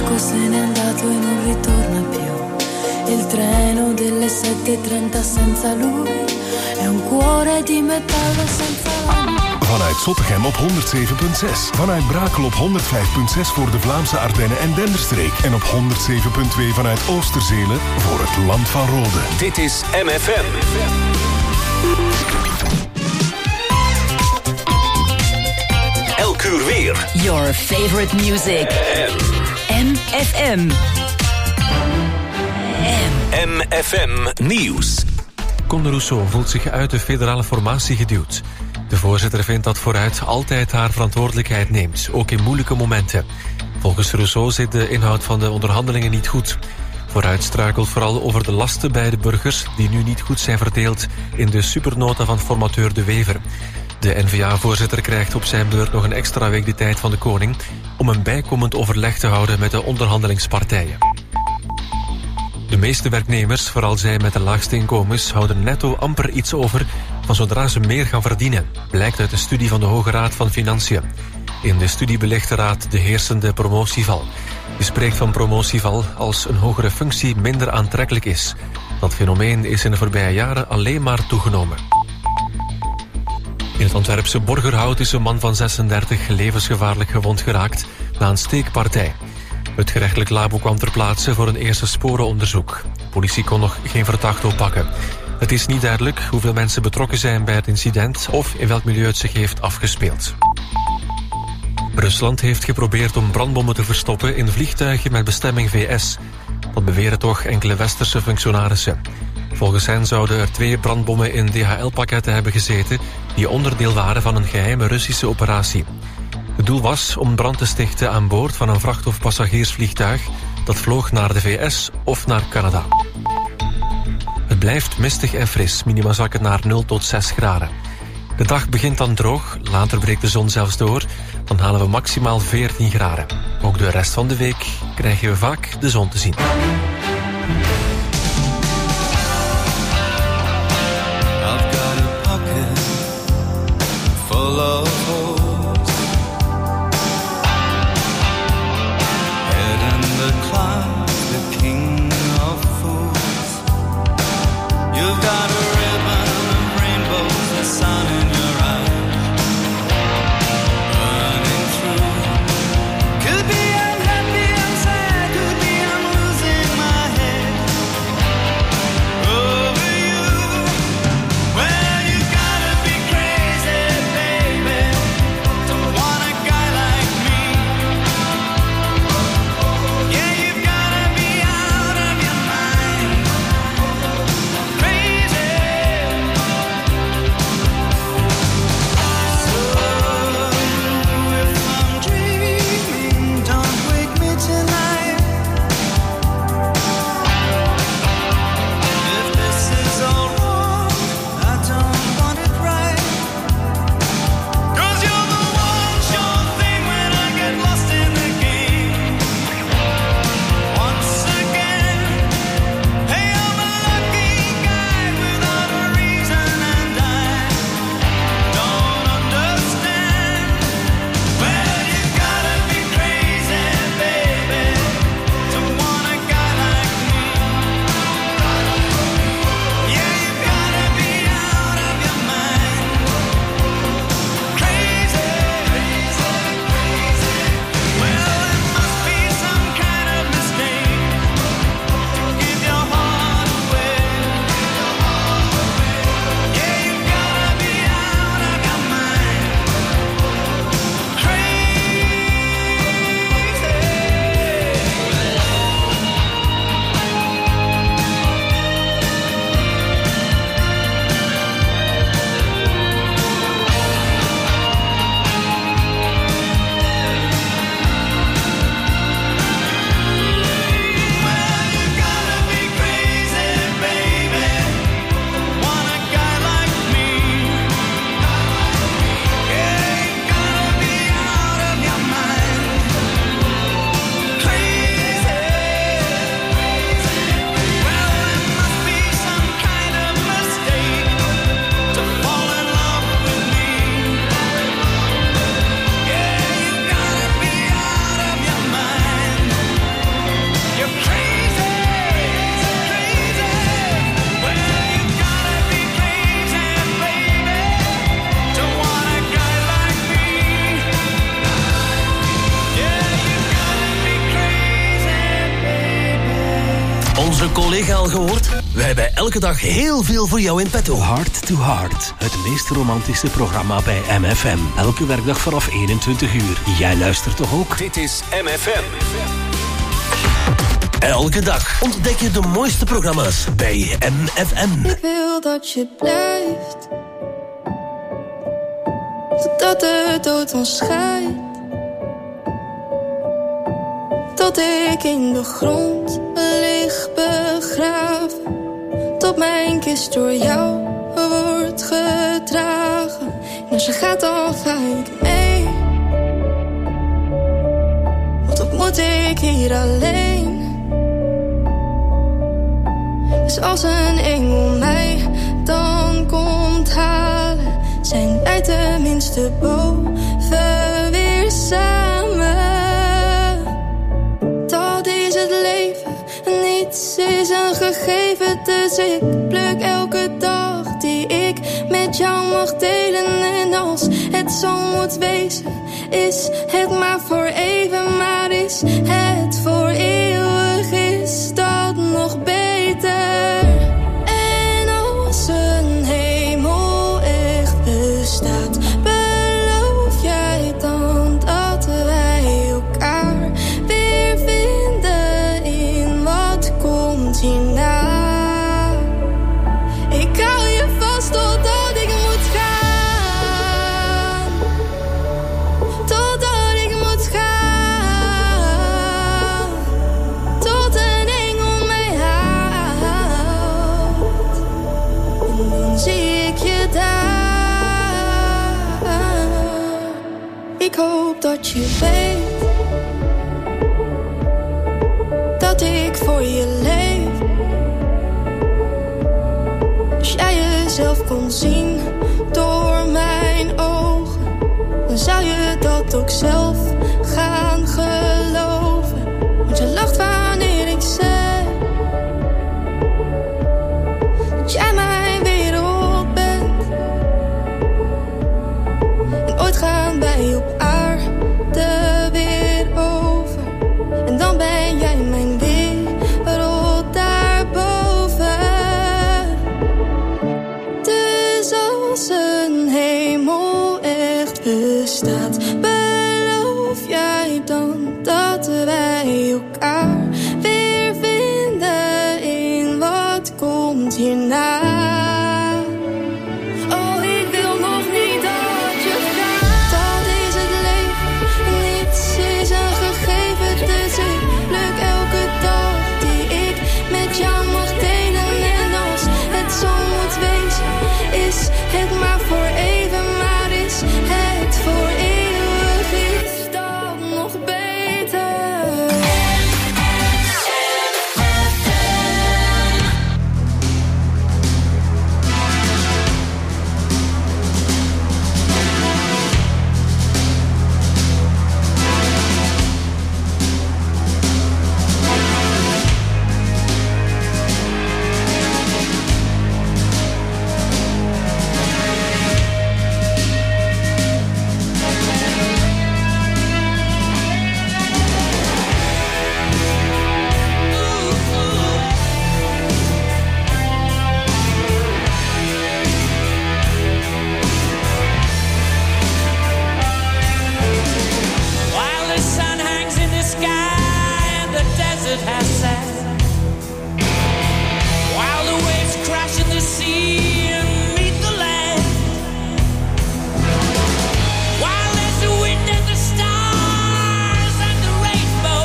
barco se n'è andato e non ritorna più. Il treno delle 7:30 senza lui è un cuore di metallo senza l'anima. Vanuit Zottegem op 107.6. Vanuit Brakel op 105.6 voor de Vlaamse Ardennen en Denderstreek. En op 107.2 vanuit Oosterzele voor het Land van Rode. Dit is MFM. Elk uur weer. Your favorite music. MFM. MFM Nieuws. Conde Rousseau voelt zich uit de federale formatie geduwd. De voorzitter vindt dat Vooruit altijd haar verantwoordelijkheid neemt, ook in moeilijke momenten. Volgens Rousseau zit de inhoud van de onderhandelingen niet goed. Vooruit struikelt vooral over de lasten bij de burgers die nu niet goed zijn verdeeld in de supernota van formateur De Wever. De N-VA-voorzitter krijgt op zijn beurt nog een extra week de tijd van de koning om een bijkomend overleg te houden met de onderhandelingspartijen. De meeste werknemers, vooral zij met de laagste inkomens, houden netto amper iets over van zodra ze meer gaan verdienen, blijkt uit een studie van de Hoge Raad van Financiën. In de studie belicht de Raad de heersende promotieval. Je spreekt van promotieval als een hogere functie minder aantrekkelijk is. Dat fenomeen is in de voorbije jaren alleen maar toegenomen. In het Antwerpse Borgerhout is een man van 36 levensgevaarlijk gewond geraakt na een steekpartij. Het gerechtelijk labo kwam ter plaatse voor een eerste sporenonderzoek. De politie kon nog geen verdachte oppakken. Het is niet duidelijk hoeveel mensen betrokken zijn bij het incident of in welk milieu het zich heeft afgespeeld. Rusland heeft geprobeerd om brandbommen te verstoppen in vliegtuigen met bestemming VS. Dat beweren toch enkele westerse functionarissen. Volgens hen zouden er 2 brandbommen in DHL-pakketten hebben gezeten die onderdeel waren van een geheime Russische operatie. Het doel was om brand te stichten aan boord van een vracht- of passagiersvliegtuig dat vloog naar de VS of naar Canada. Het blijft mistig en fris, minima zakken naar 0 tot 6 graden. De dag begint dan droog, later breekt de zon zelfs door, dan halen we maximaal 14 graden. Ook de rest van de week krijgen we vaak de zon te zien. I've got a pocket full of holes, head in the clouds, the king of fools. You've got a ribbon of rainbows, the sun in your eyes, burning through. Could be I'm happy, I'm sad, could be I'm losing my collega al gehoord? Wij hebben elke dag heel veel voor jou in petto. Heart to Heart, het meest romantische programma bij MFM. Elke werkdag vanaf 21 uur. Jij luistert toch ook? Dit is MFM. Elke dag ontdek je de mooiste programma's bij MFM. Ik wil dat je blijft, totdat de dood ons scheidt. Tot ik in de grond lig begraven, tot mijn kist door jou wordt gedragen. En als je gaat dan ga ik mee, want wat moet ik hier alleen? Dus als een engel mij dan komt halen, zijn wij tenminste boven weer samen. Dat is het leven, niets is een gegeven. Dus ik pluk elke dag die ik met jou mag delen. En als het zo moet wezen, is het maar voor even. Maar is het voor eeuwig, is dat nog beter. En als een hemel echt bestaat, beloof jij dan dat wij elkaar weer vinden in wat komt hierna? Ik hou je vast totdat ik moet gaan, totdat ik moet gaan, tot een engel mij haalt. En dan zie ik je daar. Ik hoop dat je weet dat ik voor je leef. Als jij jezelf kon zien door mijn ogen, dan zou je dat ook zelf gaan geloven. Want je lacht wanneer ik zeg dat jij mijn wereld bent. En ooit gaan wij op aarde weer over, en dan ben jij mijn wereld daarboven. Dus als een hemel echt bestaat, beloof jij dan dat wij elkaar weer vinden in wat komt hierna? Oh, ik wil nog niet dat je gaat. Dat is het leven, niets is een gegeven. Dus ik pluk elke dag die ik met jou mag delen. En als het zo moet wezen, is het maar voor even. Maar is het voor eeuwig, is dat nog beter? While the sun hangs in the sky and the desert has sat, while the waves crash in the sea and meet the land, while there's the wind and the stars and the rainbow,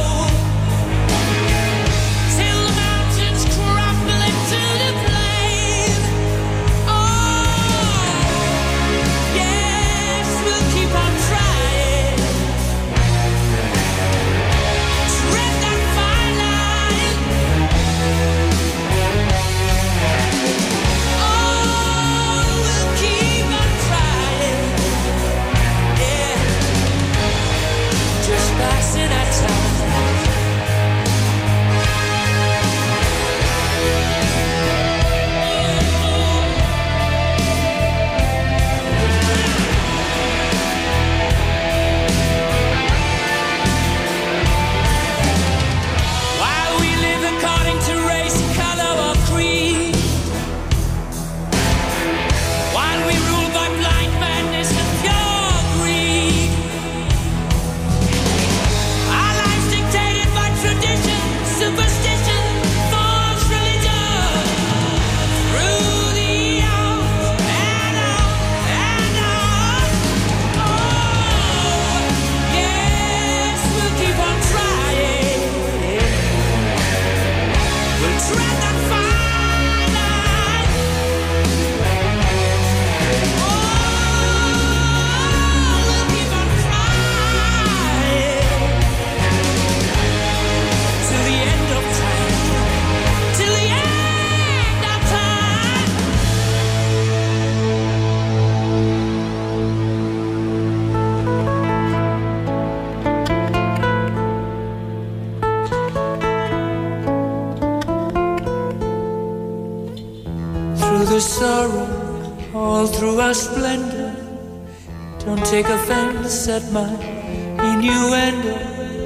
till the mountains crumble into the plain. Oh, yes, we'll keep on trying. Tread that fine line. the sorrow, all through our splendor. Don't take offense at my innuendo.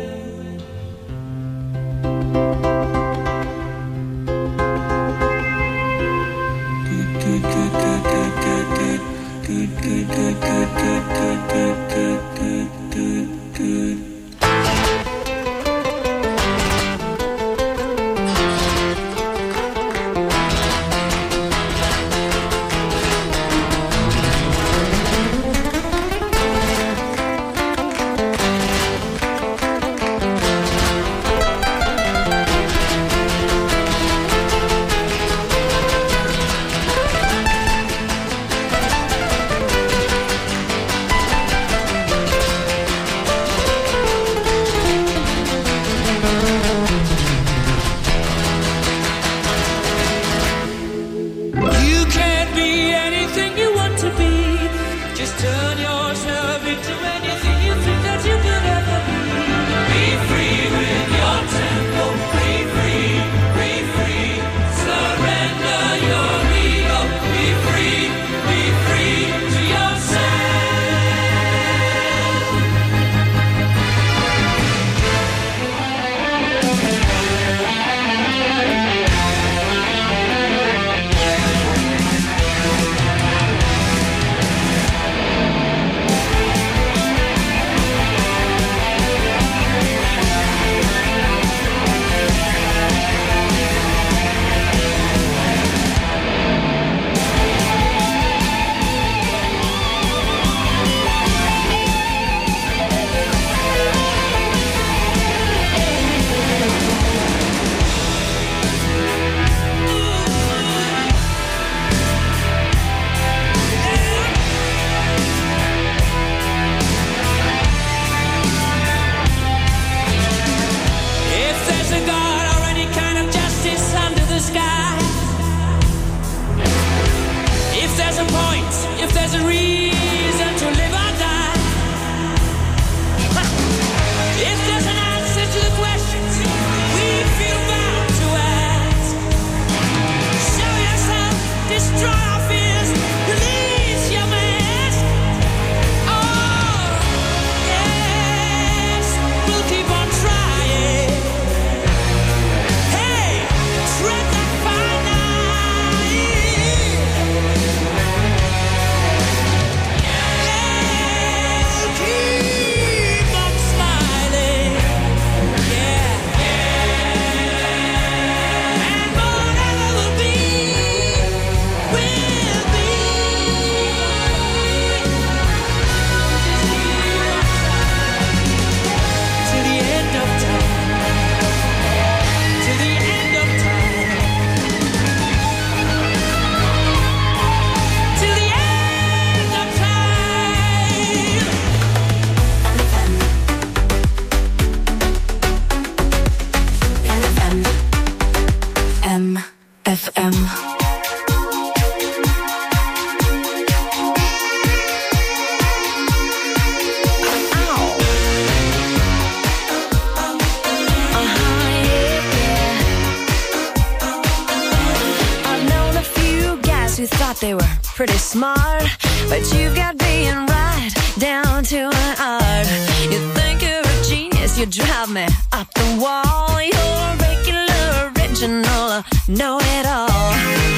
They were pretty smart, but you've got being right down to an art. You think you're a genius, you drive me up the wall. You're a regular, original, know-it-all.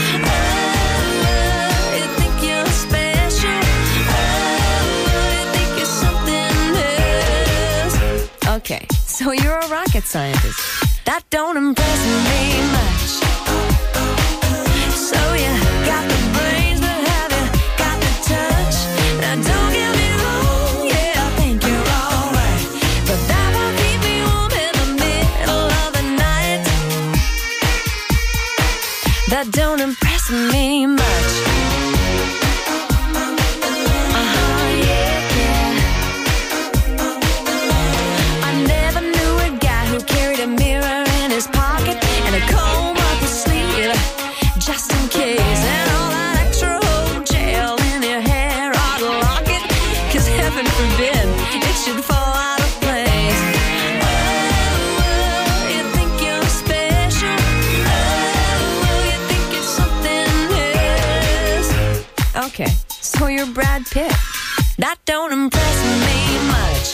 Oh, you think you're special. Oh, you think you're something else. Okay, so you're a rocket scientist. That don't impress me much. So you got the brains, but have you got the touch? Now don't get me wrong, yeah, I think you're alright, but that won't keep me warm in the middle of the night. That don't impress me much. I never knew a guy who carried a mirror in his pocket and a comb up his sleeve, just in case. And all that extra old gel in your hair, I'd lock it, 'cause heaven forbid it should fall out of place. Oh, you think you're special. Oh, you think it's something else. Pitt. That don't impress me much.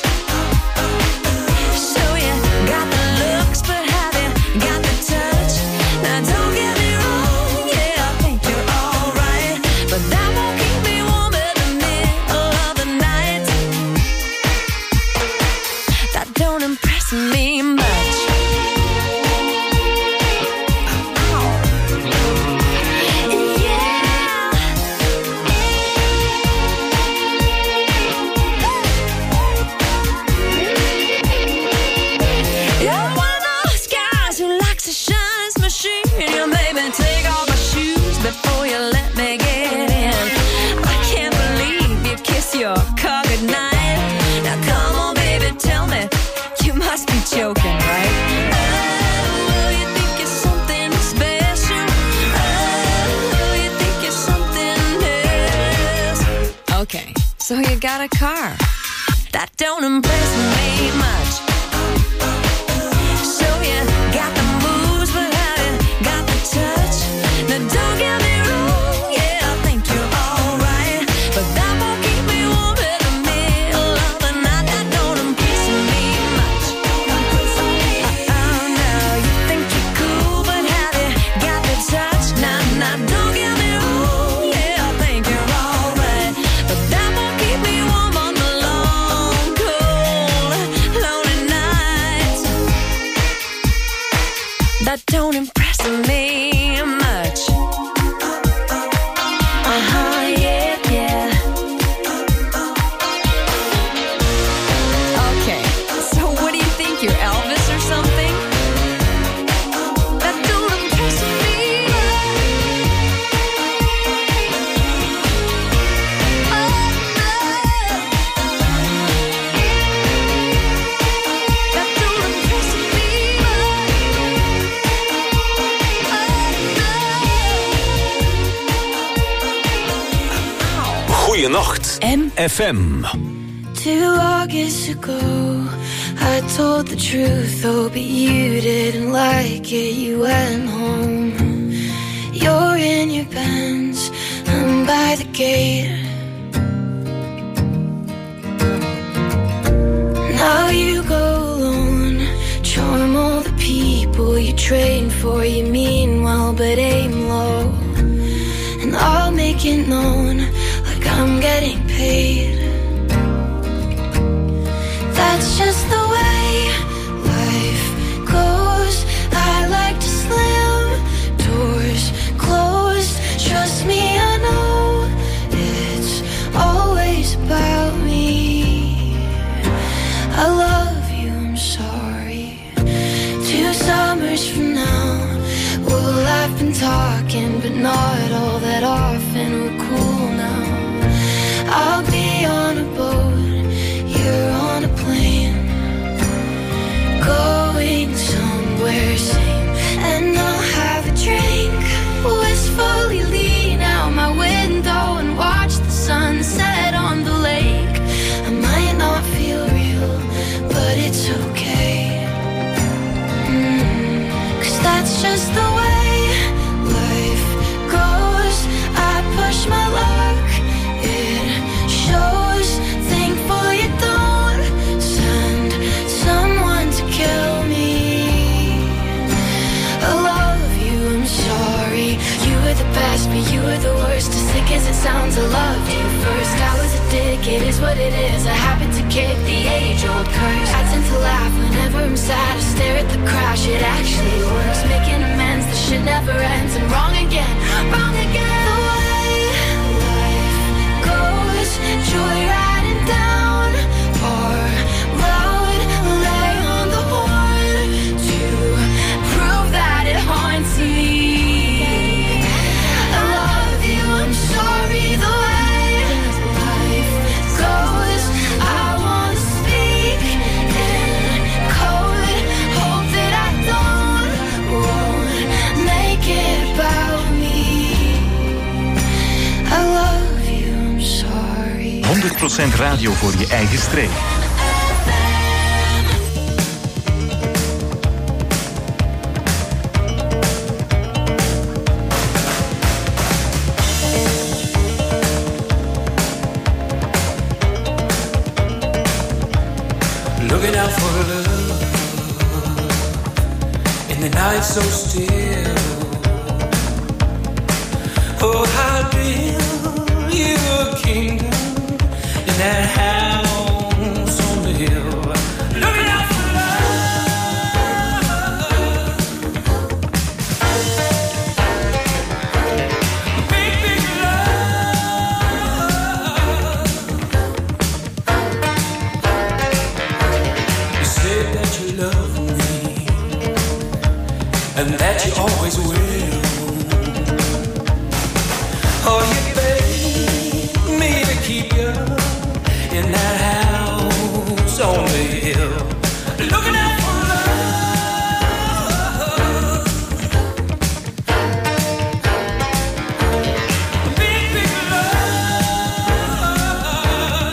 So you got the looks, but have you got the touch? Now don't get me wrong, yeah, I think you're alright, but that won't keep me warm in the middle of the night. That don't impress me much. Before you let me get in, I can't believe you kiss your car goodnight. Now come on, baby, tell me, you must be joking, right? Oh, you think you're something special? Oh, you think you're something else? Okay, so you got a car. That don't impress me much. So you got the moves, but have you got the touch? Now don't get me wrong, yeah, I think you're alright, but that won't keep me warm in the middle of the night. That don't impress me much. Oh, no, you think you're cool, but have you got the touch? Now, don't get me wrong, yeah, I think you're alright, but that won't keep me warm on the long, cold, lonely nights. That don't impress me much. Goeienacht, FM. 2 August ago, I told the truth, oh, but you didn't like it, you went home. You're in your Benz, I'm by the gate. Now you go alone, charm all the people you train for, you mean well, but aim low. And I'll make it known, like I'm getting paid. That's just the way life goes. I like to slam doors closed. Trust me, I know it's always about me. I love you, I'm sorry. 2 summers from now, we'll laugh and talking, but not all that often. We're cool now. I'll be on a boat, you're on a plane, going somewhere sane. And I'll have a drink, wistfully lean out my window and watch the sunset on the lake. I might not feel real, but it's okay. 'Cause that's just the way life goes. I push my luck, it shows. Thankful you don't send someone to kill me. I love you, I'm sorry. You were the best, but you were the worst. As sick as it sounds, I loved you first. I was a dick, it is what it is. I happen to kick the age-old curse. I tend to laugh whenever I'm sad. I stare at the crash, it actually works. Making amends, the shit never ends. And wrong again, wrong again. The way life goes, joyriding down our road. Lay on the horn to prove that it haunts me. I love you, I'm sorry. The way life goes, I wanna speak in code. Hope that I won't make it about me. I love you, I'm sorry. 100% radio voor je eigen streek. and the night so still. Oh, I'll build you a kingdom in that house on the hill. Looking out for love, big, big love. You said that you love me and that you always will. Oh, you begged me to keep you in that house on the hill, looking out for love, big, big love.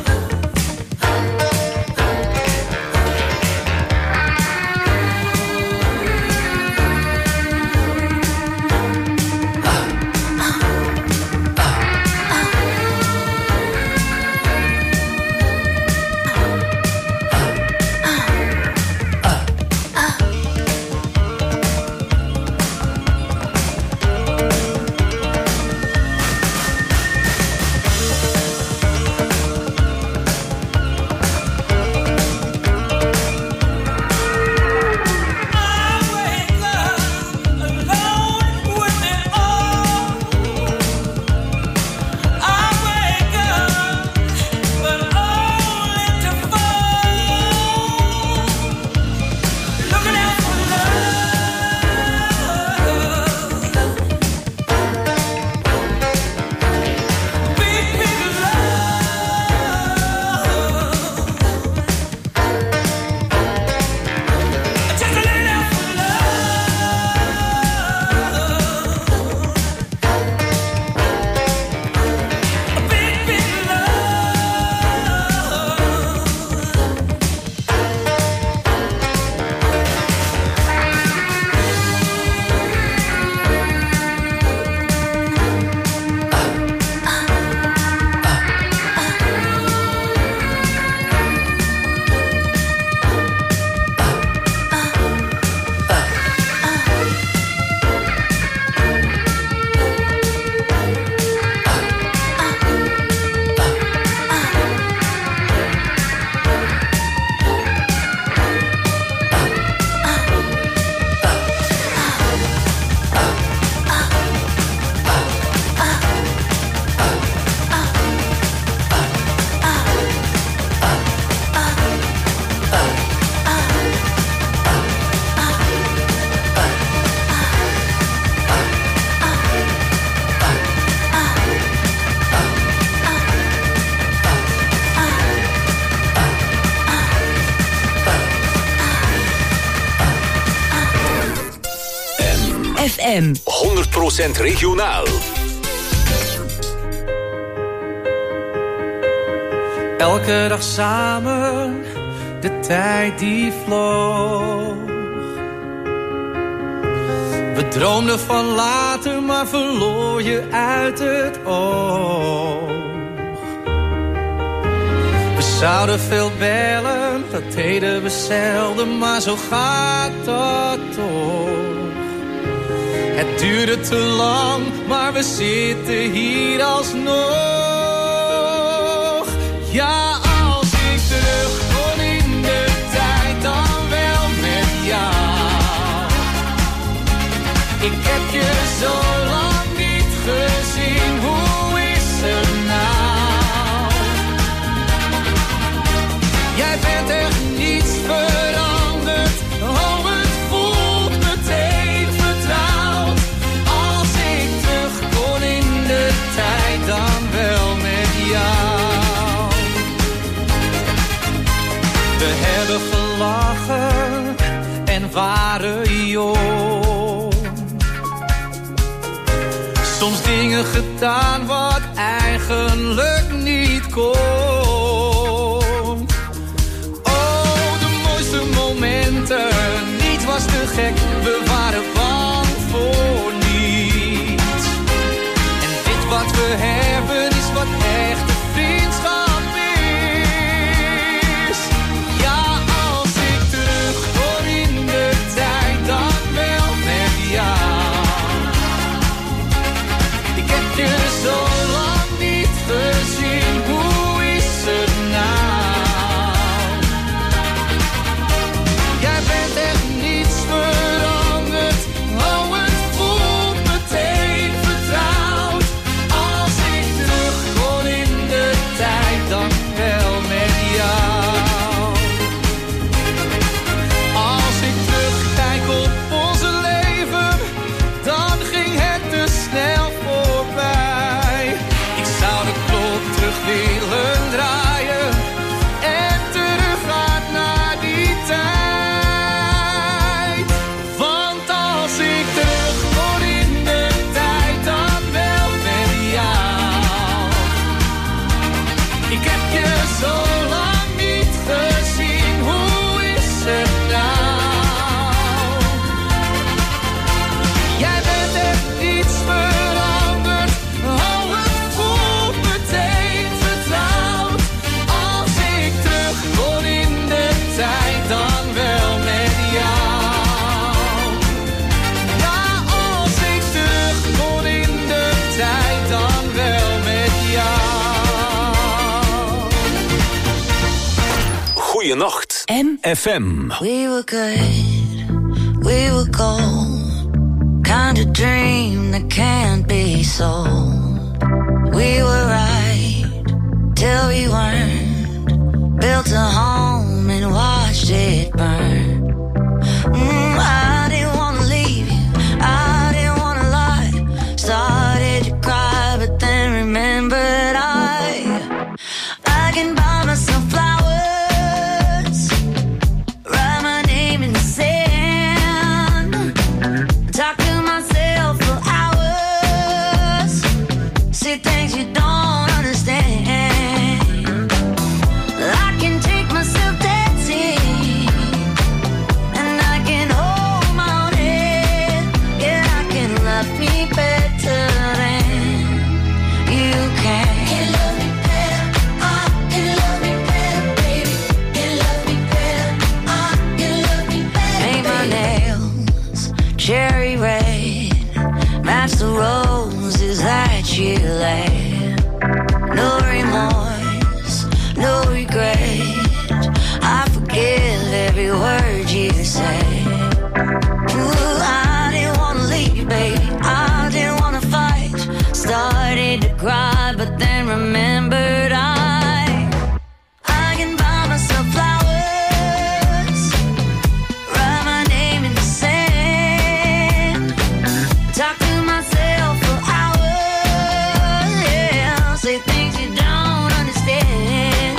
FM 100% regionaal. Elke dag samen, de tijd die vloog. We droomden van later, maar verloor je uit het oog. We zouden veel bellen, dat deden we zelden, maar zo gaat dat toch. Het duurde te lang, maar we zitten hier alsnog. Ja, als ik terug kon in de tijd, dan wel met jou. Ik heb je zo lang niet gezien, hoe is het nou? Jij bent echt niets veranderd, oh het voelt meteen vertrouwd. Als ik terug kon in de tijd, dan wel met jou. We hebben gelachen en waren jong. Soms dingen gedaan wat eigenlijk niet kon. Oh, de mooiste momenten, niets was te gek, we waren bang voor niets. En dit wat we hebben is wat echte vriendschap is. Ja, als ik terug kon in de tijd, dan Goeienacht. FM. We were good, we were gold. Kind of dream that can't be sold. We were right till we weren't. Built a home and watched it burn. I didn't wanna leave you, I didn't wanna lie. Started to cry, but then remembered I can buy myself flowers, write my name in the sand, talk to myself for hours, say things you don't understand. I can take myself dancing, and I can hold my own head. Yeah, I can love me better than you can. Can love me better, I can love me better, baby. Can love me better, I can love me better. Make my nails cherry red, match the roses that you laid. No remorse, no regret. I forgive every word you say. Ooh, I didn't wanna leave, baby. I didn't wanna fight. Started to cry, but then remembered I can buy myself flowers, write my name in the sand, talk to myself for hours, yeah, say things you don't understand.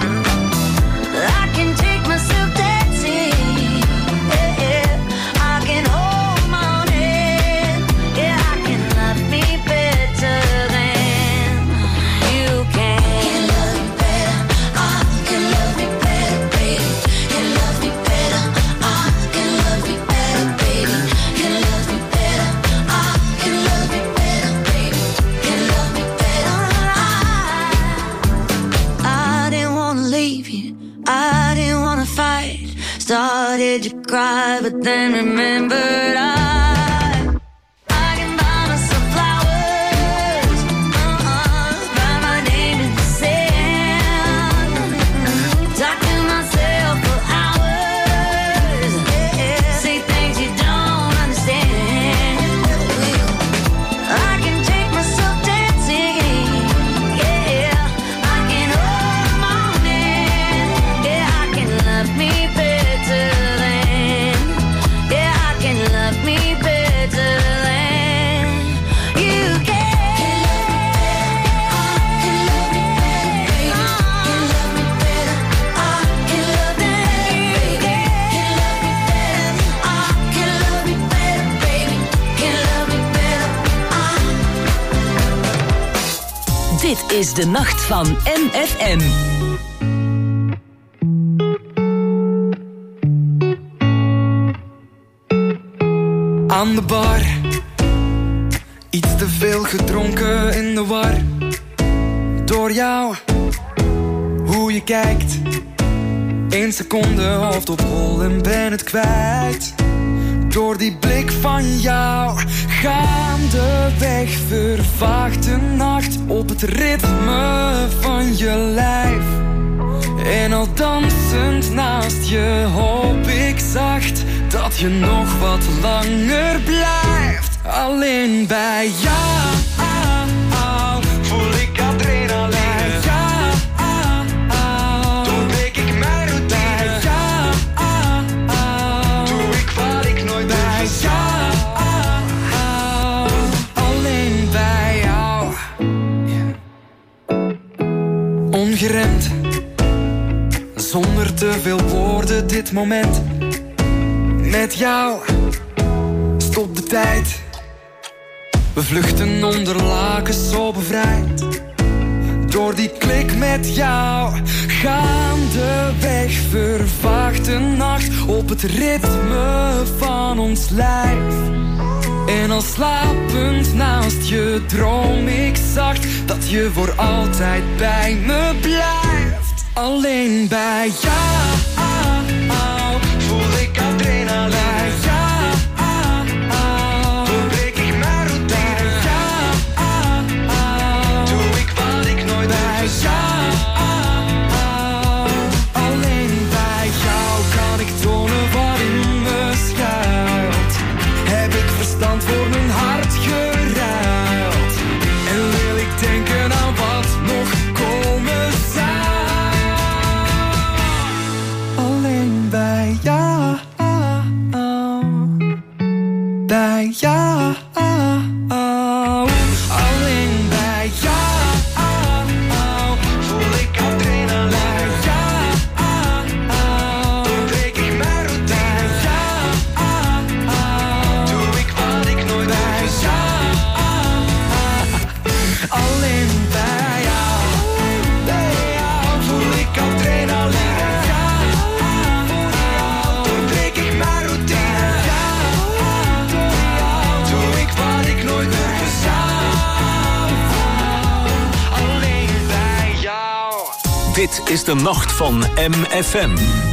I can take myself dancing, yeah, I can hold my own head, yeah, I can love me better than you can. Can love me better, I can love me better, baby. Can love me better, I can love me better, baby. Can love me better, I can love me better, baby. Can love me better, I didn't wanna leave you, I didn't wanna fight. Started to cry, but then remembered I can buy myself flowers, write my name in the sand, talk to myself for hours, yeah, say things you don't understand. I can take myself dancing, yeah, I can hold my own hand, yeah, I can love me better than, yeah, I can love me better than you can. Can love me better, I can love me better, baby. Can love me better, I can love me better, baby. Can love me better, Dit is de nacht van MFM. Aan de bar, iets te veel gedronken in de war. Door jou, hoe je kijkt. 1 seconde hoofd op hol en ben het kwijt. Door die blik van jou, gaandeweg vervaagt de nacht op het ritme van je lijf. En al dansend naast je hoop ik zacht dat je nog wat langer blijft. Alleen bij jou voel ik adrenaline. Bij jou doorbreek ik mijn routine. Bij jou doe ik wat ik nooit bij jou. Alleen bij jou, ongeremd, zonder te veel woorden dit moment. Met jou stopt de tijd. We vluchten onder lakens zo bevrijd. Door die klik met jou, gaandeweg vervaagt de nacht op het ritme van ons lijf. En al slapend naast je droom ik zacht dat je voor altijd bij me blijft. Alleen bij jou voel ik adrenaline. Bij jou doorbreek ik mijn routine. Doe ik wat ik nooit bij jou. Alleen bij bij jou. Alleen bij jou voel ik adrenaline. Doorbreek ik mijn routine. Doe ik wat ik nooit bij jou. Alleen bij jou voel ik adrenaline. Doorbreek ik mijn routine. Doe ik wat ik nooit durfde zou. Alleen bij jou. Dit is de nacht van MFM.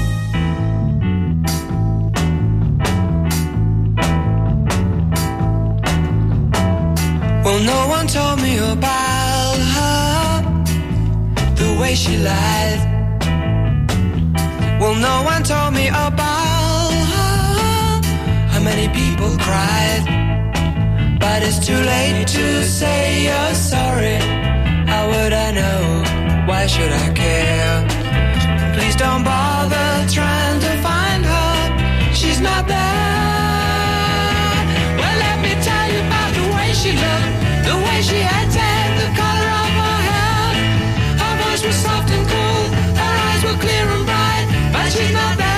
Well, no one told me about her, the way she lied. Well, no one told me about her, how many people cried. But it's too late to say you're sorry. How would I know? Why should I care? Please don't bother trying to find her. She's not there. Well, let me tell you about the way she looked, the way she acted, the color of her hair. Her voice was soft and cool, her eyes were clear and bright, but she's not there.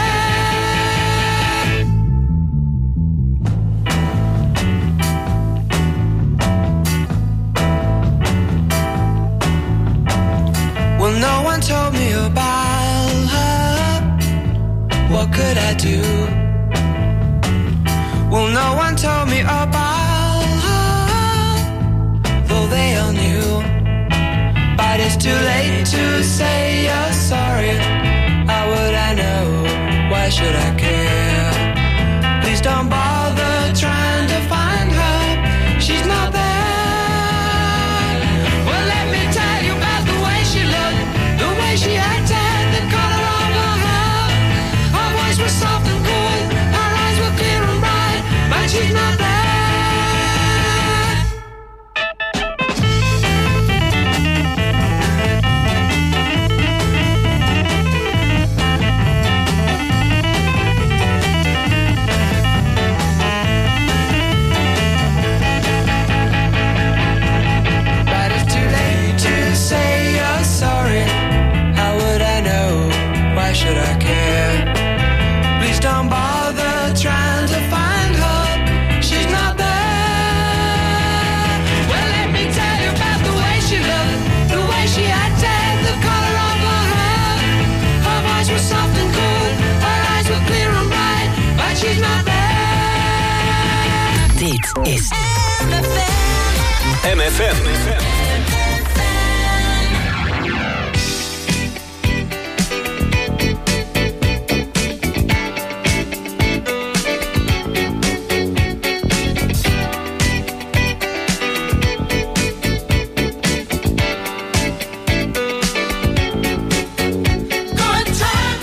Well, no one told me about her. What could I do? Well, no one told me about her, though they all knew. But it's too late to say you're sorry. How would I know? Why should I care? Please don't bother trying to find her. She's not there. Well, let me tell you about the way she looked, the way she acted, the color of her hair. Her voice was soft and cool, her eyes were clear and bright, but she's not there. But it's too late to say you're sorry. How would I know? Why should I care? Please don't bother trying to find her. She's not there. Well, let me tell you about the way she looked, the way she acted, the color of her hair. Her voice was soft and cool, her eyes were clear and bright, but she's not there. Dit is MFM. Good times,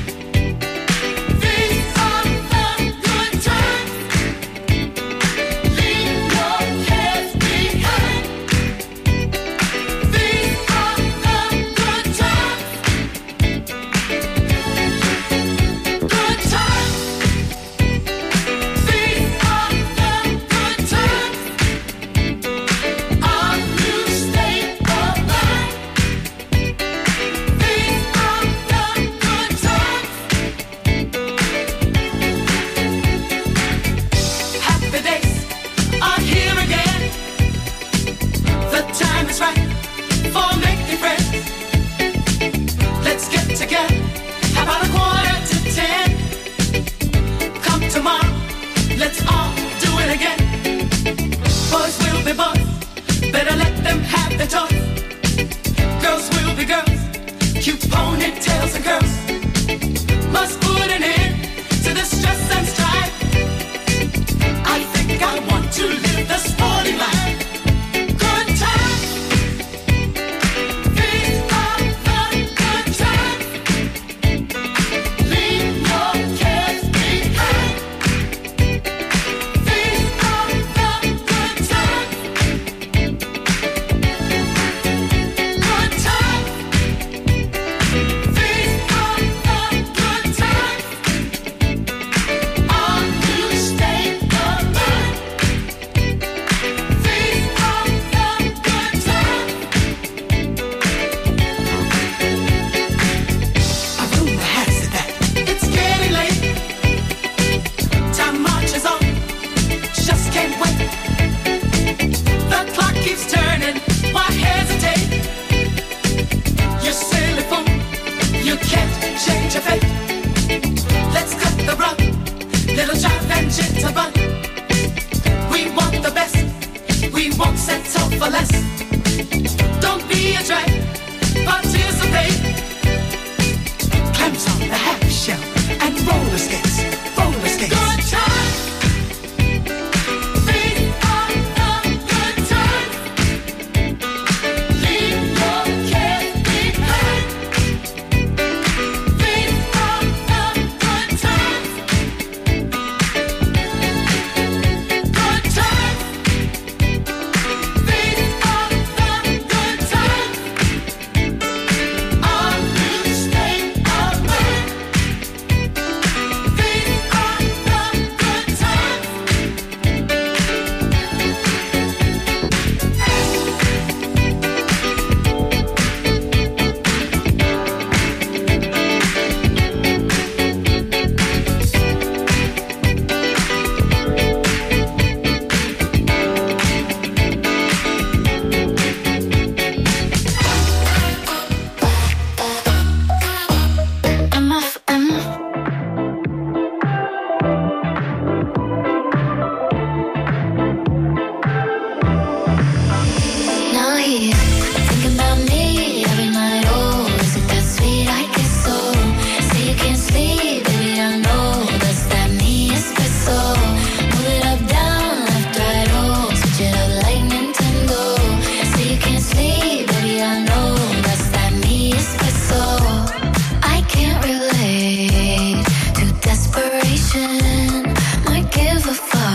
these are the good times. Leave your cares behind.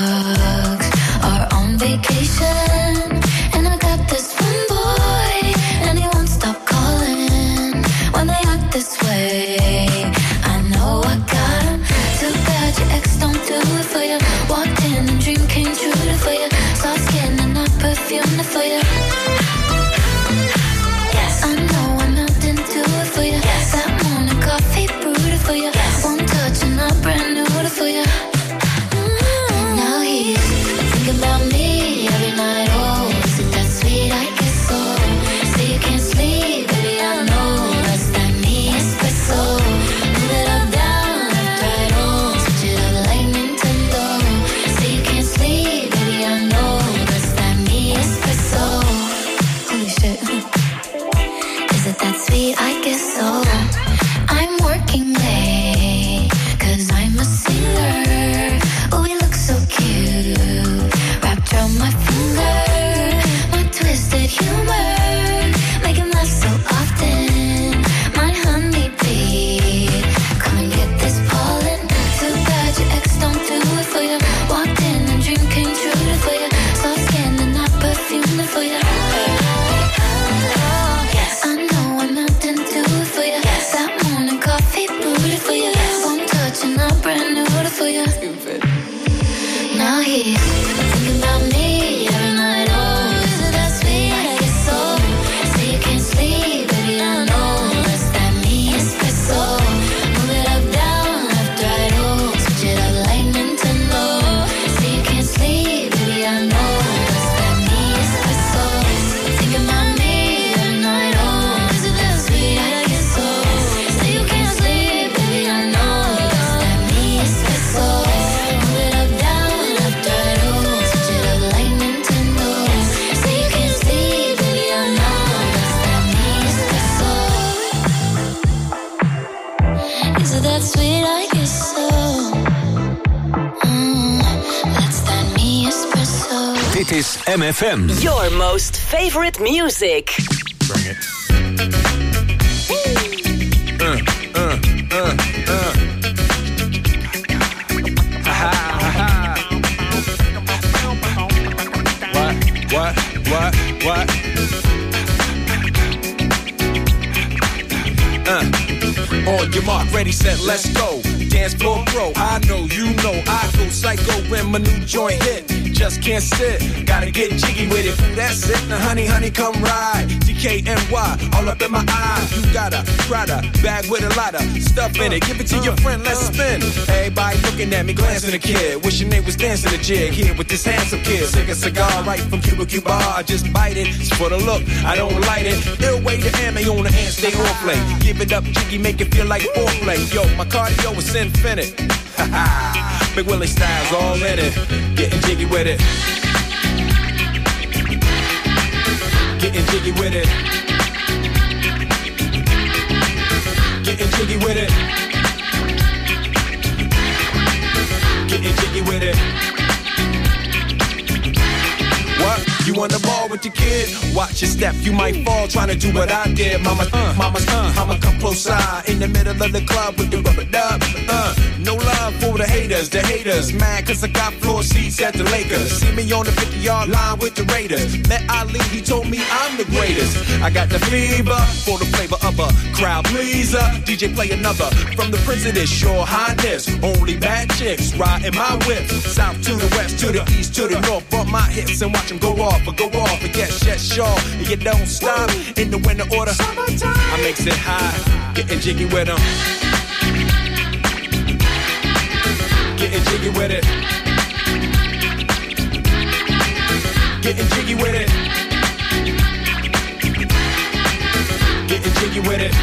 drugs are on vacation. And I got this one boy, and he won't stop calling when they act this way. I know I got him. Too bad your ex don't do it for you. Walked in and dream came true for you. Soft skin and not perfume for you. Yes, I know I'm out into it for you. Yes, that morning coffee brewed for you. Yes, one touch and I'm brand new for you. Now he's thinking about me every night. Oh, is it that sweet? I guess so. Say you can't sleep, baby. I know that's that me espresso. Move it up, down, left, right, oh, switch it up like Nintendo. Say you can't sleep, baby. I know that's that me espresso. Holy shit. Is it that sweet? I guess so. I'm working late, 'cause I'm a singer. Oh, we look so cute, wrapped around my finger. My twisted humor, make him laugh so often. My honeybee, come and get this pollen. Too bad your ex don't do it for you. Walked in and dream came true for you. Soft skin and not perfume for you. Yes, I know I'm out into it for you. Yes, that morning coffee brewed for you. One touch and I'm brand new for you. Now he's thinking about me every night. Oh, is it that sweet? I guess so. Say you can't sleep, baby. I know that's that me espresso. Move it up, down, left, right, oh, switch it up like Nintendo. Say you can't sleep, baby. I know that's that me espresso. Thinking about me every night. Oh, is it that sweet? I guess so. Say you can't sleep, baby. I know that's that me espresso. Move it up, down, left, right, oh, switch it up like Nintendo. Say you can't sleep, baby. I know that's that me espresso. Is it that sweet? I guess so. That's that me espresso. Dit is MFM. Your most favorite music. Bring it. What? On your mark, ready, set, let's go. Dance floor bro, I know, you know, I go psycho when my new joint hit. Just can't sit, gotta get jiggy with it. That's it, now honey, come ride. DKNY, all up in my eyes. You got a Prada bag with a lot of stuff in it. Give it to your friend, let's spin. Everybody looking at me, glancing at the kid. Wishing they was dancing the jig here with this handsome kid. Sick a cigar right from Cuba Cuba. I just bite it, it's for the look, I don't light it. Ill way to ammo on the hand, stay on play. Give it up, jiggy, make it feel like foreplay. Yo, my cardio is infinite. Big Willie style's all in it. Getting jiggy with it. Getting jiggy with it. Getting jiggy with it. Getting jiggy with it. What? You on the ball with your kid? Watch your step, you might fall trying to do what I did. Mama, I'ma come close side in the middle of the club with the rubber dub. No love for the haters. Mad cause I got floor seats at the Lakers. See me on the 50-yard line with the Raiders. Met Ali, he told me I'm the greatest. I got the fever for the flavor of a crowd pleaser. DJ play another from the Prince of this Your Highness. Only bad chicks riding my whip. South to the west, to the east, to the north. Bump my hips and watch them go off. But yes, sure. And you don't stop in the winter order. I makes it high, getting jiggy with them. Getting jiggy with it. Getting jiggy with it. Getting jiggy with it.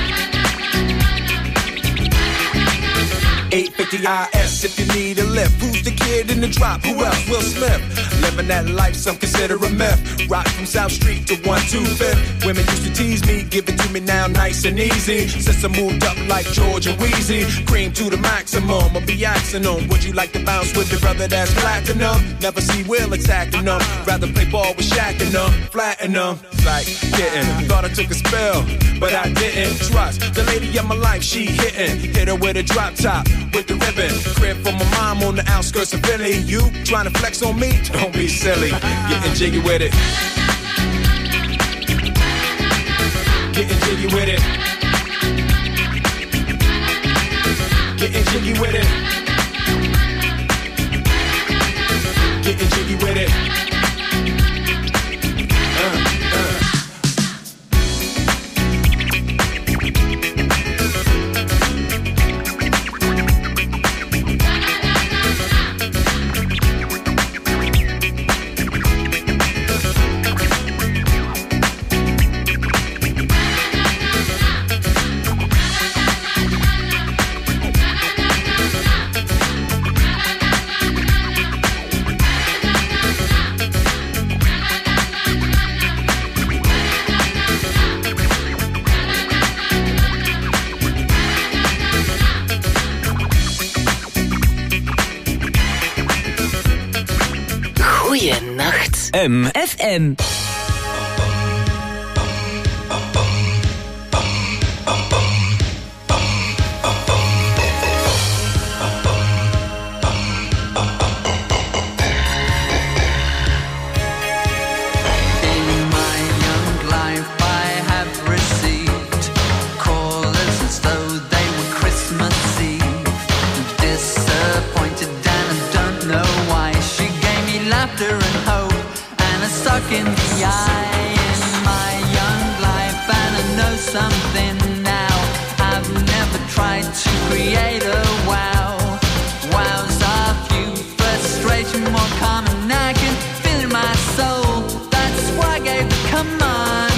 850 IS if you need a lift. Who's the kid in the drop? Who else? Will Smith. Living that life, some consider a myth. Rock from South Street to 125th. Women used to tease me, give it to me now nice and easy. Since I moved up like George and Wheezy, cream to the maximum. I'll be asking them, would you like to bounce with the brother that's platinum? Never see Will attacking them. Rather play ball with Shaq and them, flatten them. Like getting, thought I took a spell, but I didn't. Trust the lady of my life, she hitting. Hit her with a drop top. with the ribbon. Crib for my mom on the outskirts of Philly. You trying to flex on me? Don't be silly. Getting jiggy with it. Getting jiggy with it. Getting jiggy with it. Getting jiggy with it. Goeienacht. MFM. In the eye in my young life, and I know something now. I've never tried to create a wow. Wows are few, frustration more common. I can feel in my soul. That's why I gave the command.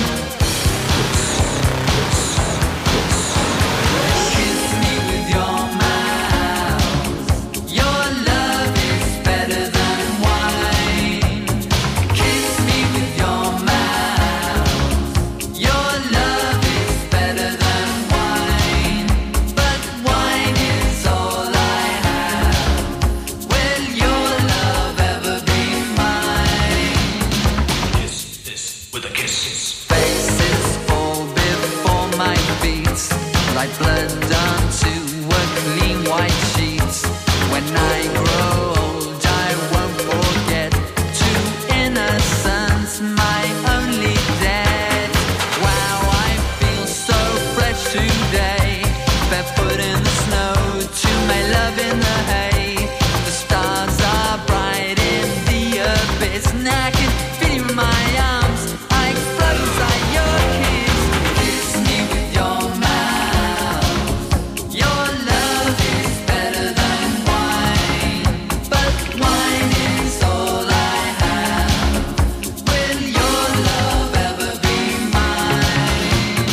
Kiss me with your mouth. Your love is better than wine. Kiss me with your mouth. Your love is better than wine. But wine is all I have. Will your love ever be mine? Kiss this with a kiss. Faces fall before my feet, like blood onto a clean white sheet. When I grow old, I won't forget two innocents, my only dead. Wow, I feel so fresh today, barefoot in the snow, to my love in the hay. The stars are bright in the abyss, and I can feel you in my arms. I explode inside your kiss. Kiss me with your mouth. Your love is better than wine, but wine is all I have. Will your love ever be mine?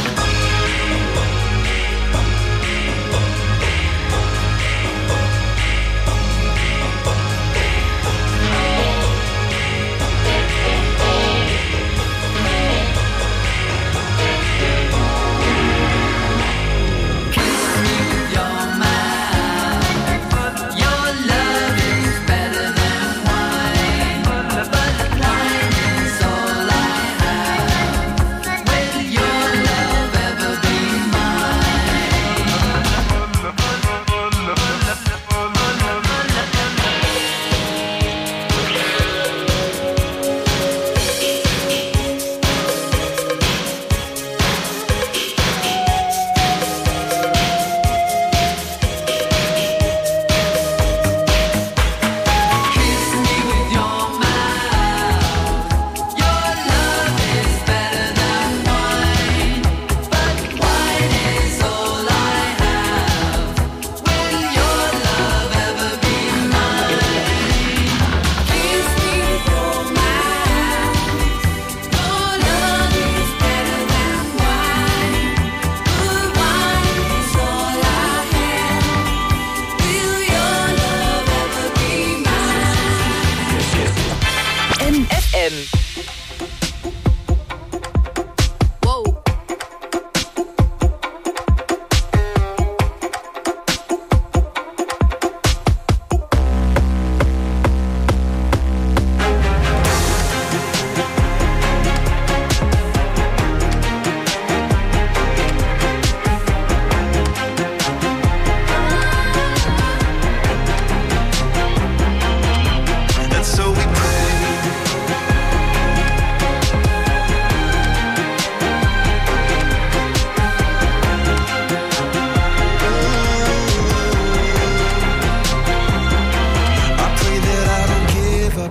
Kiss me with your mouth. Your love is better than wine, but wine is all I have. Will your love ever be Kiss me with your mouth. Your love is better than wine, but wine is all I have. Will your love ever be mine? Kiss me with your mouth. Your love is better than wine, but wine is all I have. Will your love ever be mine? MFM. Wow.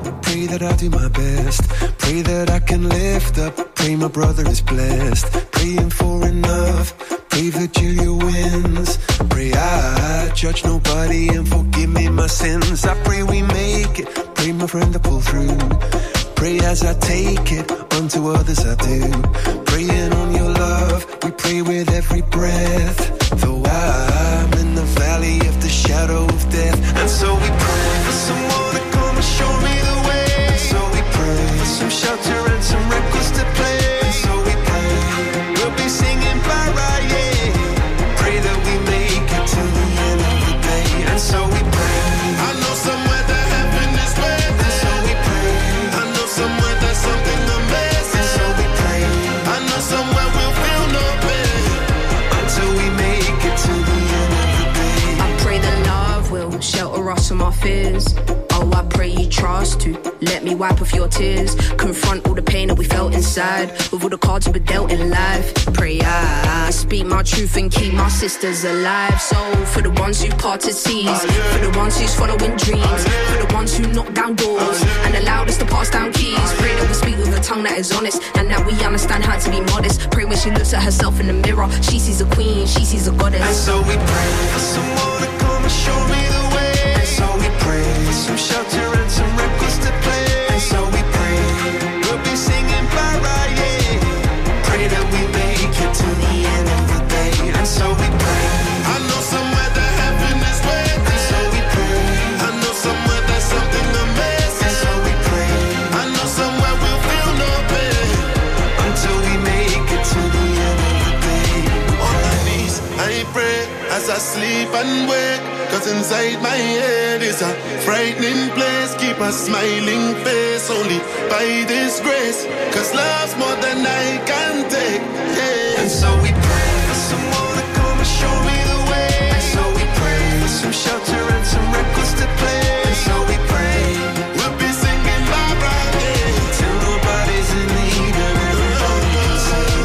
Pray that I do my best. Pray that I can lift up. Pray my brother is blessed. Praying for enough. Pray that Julia wins. Pray I judge nobody and forgive me my sins. I pray we make it. Pray my friend to pull through. Pray as I take it, unto others I do. Praying on your love, we pray with every breath. Though I'm in the valley of the shadow of death. And so we pray for someone to come and show me the way. And so we pray for some shelter and some records to play. And so we pray, we'll be singing para, yeah. Pray that we make it to the end of the day. And so we pray, I know somewhere that heaven is waiting. And so we pray, I know somewhere there's something amazing. And so we pray, I know somewhere we'll feel no pain until we make it to the end of the day. I pray that love will shelter us from our fears. Oh, I pray you trust to let me wipe off your tears. Confront all the pain that we felt inside with all the cards we were dealt in life. Pray I speak my truth and keep my sisters alive. So for the ones who parted seas, for the ones who's following dreams, for the ones who knock down doors and allowed us to pass down keys. Pray that we speak with a tongue that is honest and that we understand how to be modest. Pray when she looks at herself in the mirror, she sees a queen, she sees a goddess. And so we pray for someone to come and show me the way. And so we pray for some shelter and some records to play. And so we pray, we'll be singing para, yeah. Pray that we make it to the end of the day. And so we pray, I know somewhere that heaven is waiting. And so we pray, I know somewhere there's something amazing. And so we pray, I know somewhere we'll feel no pain until we make it to the end of the day. On my knees, I pray as I sleep and wake. Cause inside my head is a frightening place. Keep a smiling face only by this grace. Cause love's more than I can take, yeah. And so we pray for someone to come and show me the way. And so we pray for some shelter and some records to play. And so we pray, we'll be singing Barbara, yeah. Till nobody's in need and everybody can sing.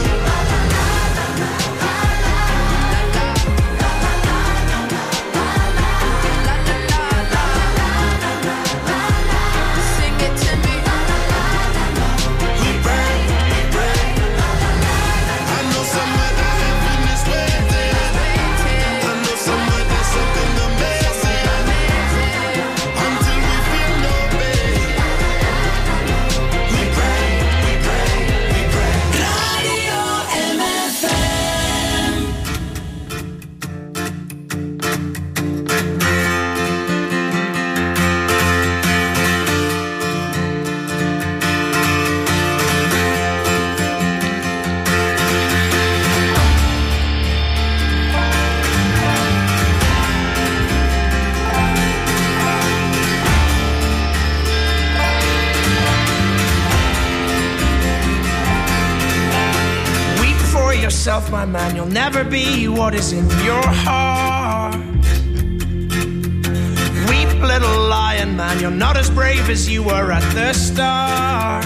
My man, you'll never be what is in your heart. Weep, little lion man, you're not as brave as you were at the start.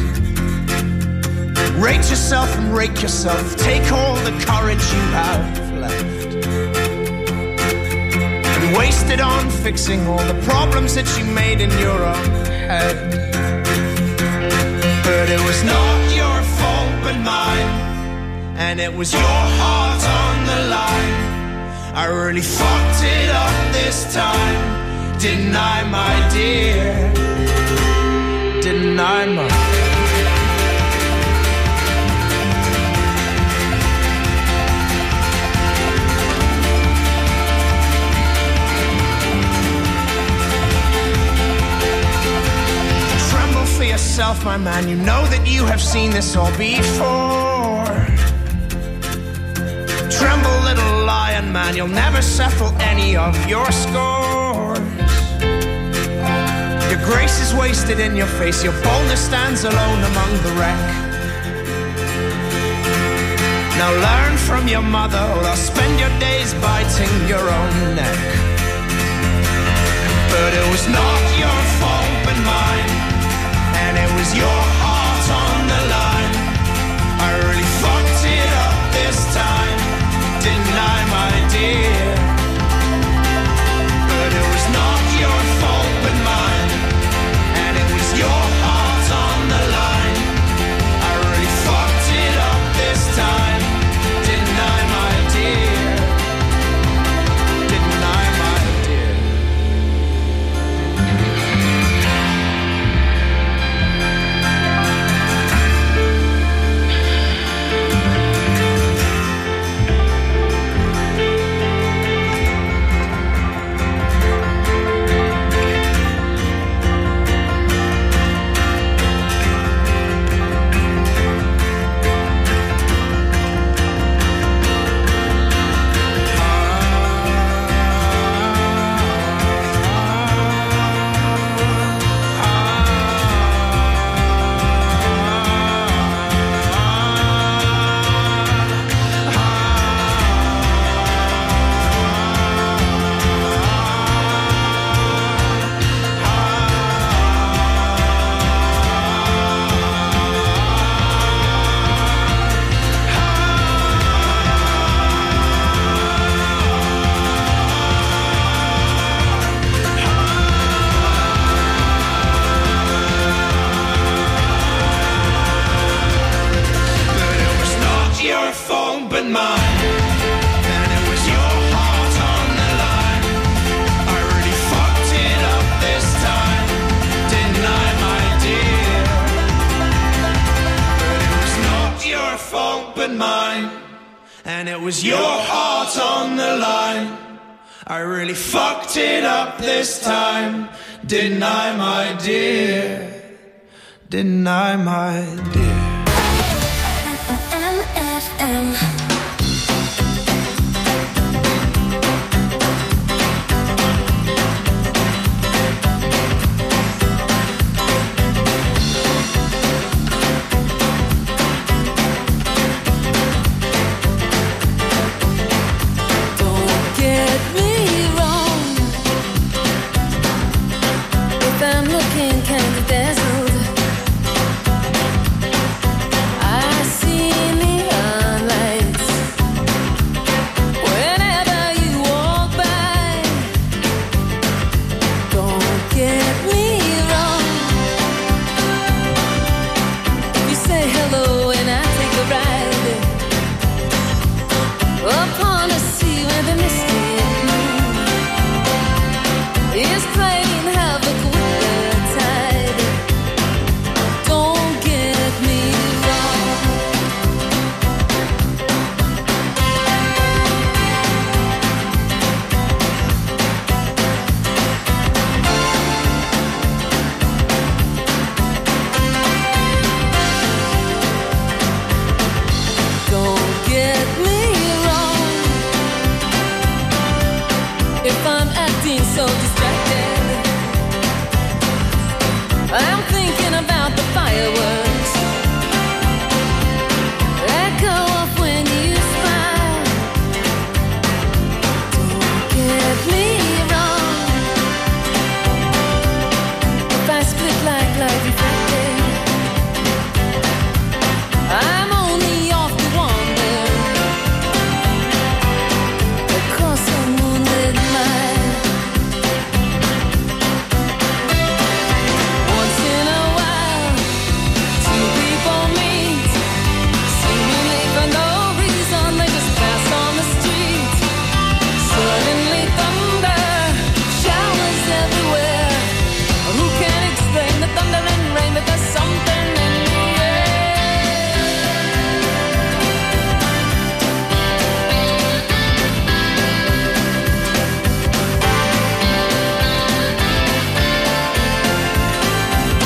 Rate yourself and rake yourself. Take all the courage you have left and waste it on fixing all the problems that you made in your own head. But it was not your fault but mine, and it was your heart on the line. I really fucked it up this time, didn't I, my dear? Didn't I, my Tremble for yourself, my man. You know that you have seen this all before. Tremble, little lion man, you'll never settle any of your scores. Your grace is wasted in your face, your boldness stands alone among the wreck. Now learn from your mother, or I'll spend your days biting your own neck. But it was not your fault but mine, and it was your heart on the line. I really fucked it up this time, didn't I, my dear? But it was not your fault but mine, and it was line. And it was your heart on the line. I really fucked it up this time. Didn't I, my dear? Didn't I, my dear? MFM.